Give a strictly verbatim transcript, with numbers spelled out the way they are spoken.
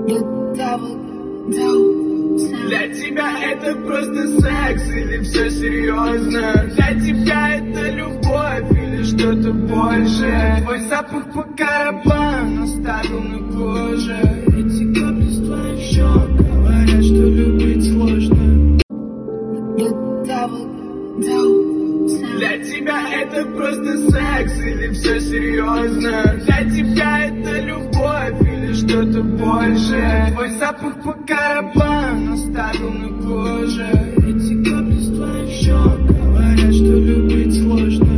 Для тебя это просто секс или все серьезно? Для тебя это любовь или что-то большее? Твой запах по карабану оставил на коже. Эти капли с твоих щек говорят, что любить сложно. Для тебя это просто секс или все серьезно? Для тебя это любовь или что-то большее? Твой запах по карабану оставил на коже. Эти капли с твоих щек говорят, что любить сложно.